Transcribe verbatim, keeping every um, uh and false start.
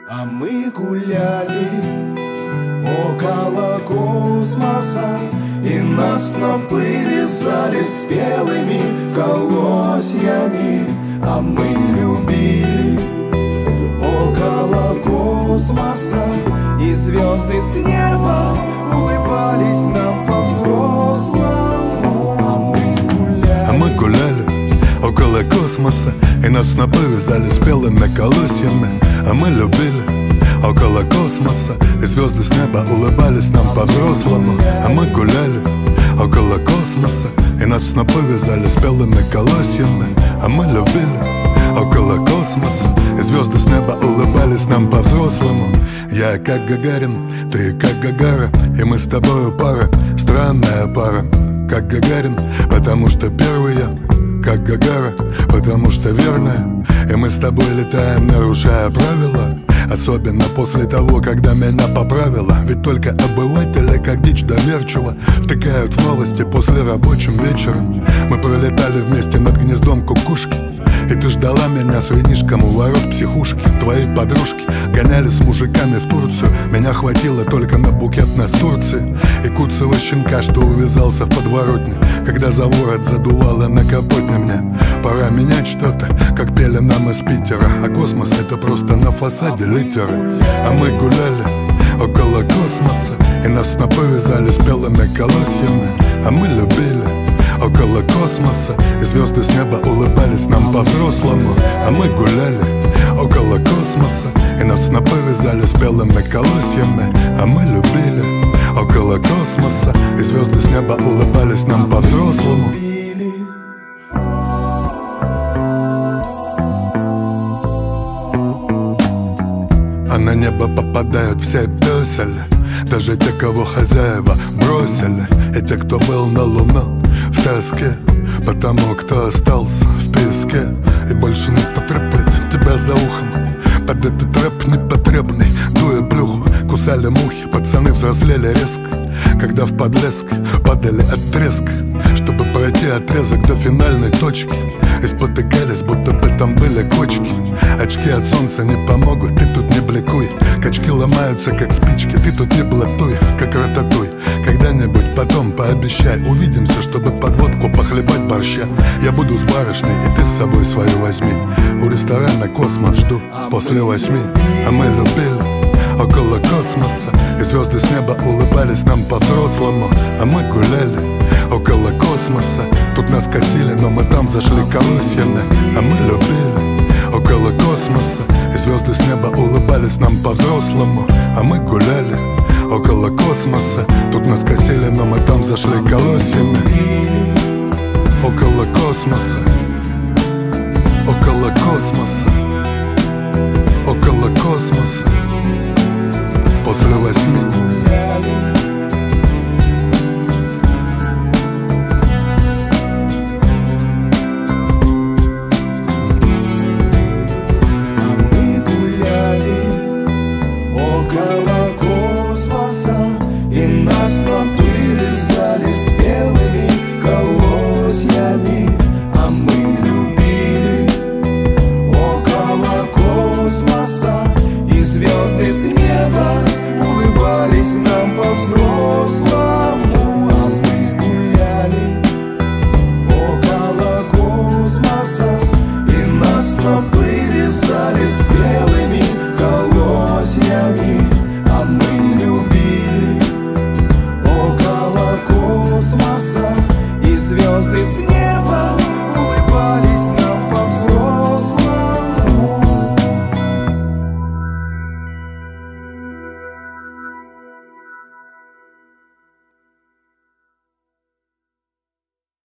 А мы гуляли около космоса, и нас снопы вязали спелыми колосьями. А мы любили около космоса, и звезды с неба улыбались нам по-взрослому. А мы гуляли, а мы гуляли около космоса, и нас снопы вязали спелыми колосьями. А мы любили около космоса, и звезды с неба улыбались нам по-взрослому. А мы гуляли около космоса, и нас снопы вязали спелыми колосьями. А мы любили около космоса, и звезды с неба улыбались нам по-взрослому. Я как Гагарин, ты как Гагара, и мы с тобою пара, странная пара. Как Гагарин, потому что первый я, как Гагара, потому что верная. И мы с тобой летаем, нарушая правила, особенно после того, когда меня поправила. Ведь только обыватели, как дичь доверчиво, втыкают в новости после рабочим вечером. Мы пролетали вместе над гнездом кукушки, и ты ждала меня с винишком у ворот психушки. Твои подружки гоняли с мужиками в Турцию, меня хватило только на букет нас Турции. И куцого щенка, что увязался в подворотне, когда за ворот задувало на капотне мне. Пора менять что-то, как пели нам из Питера, а космос это просто на фасаде литеры. А мы гуляли около космоса, и нас снопы вязали спелыми колосьями. А мы любили около космоса, и звезды с неба улыбались нам по-взрослому. А мы гуляли около космоса, и нас снопы вязали спелыми колосьями. А мы любили около космоса, и звезды с неба улыбались нам по-взрослому. А на небо попадают все пёсели, даже те, кого хозяева бросили, и те, кто был на луну в тоске, потому кто остался в песке и больше не потреплет тебя за ухом. Под этот рэп непотребный, дуя плюху, кусали мухи, пацаны взрослели резко, когда в подлеск падали от треска, чтобы пройти отрезок до финальной точки. И спотыкались, будто бы там были кочки. Очки от солнца не помогут, ты тут не бликуй. Качки ломаются, как спички, ты тут не блатуй, как рататуй. Когда-нибудь потом пообещай, увидимся, чтобы подводку похлебать борща. Я буду с барышней, и ты с собой свою возьми. У ресторана «Космос» жду после восьми. А мы любили около космоса, и звезды с неба улыбались нам по-взрослому. А мы гуляли около космоса, тут нас косили, но мы там зашли колосьями. А мы любили около космоса, и звезды с неба улыбались нам по-взрослому. А мы гуляли около космоса, тут нас косили, но мы там зашли колосьями. Около космоса, около космоса, около космоса, после восьми.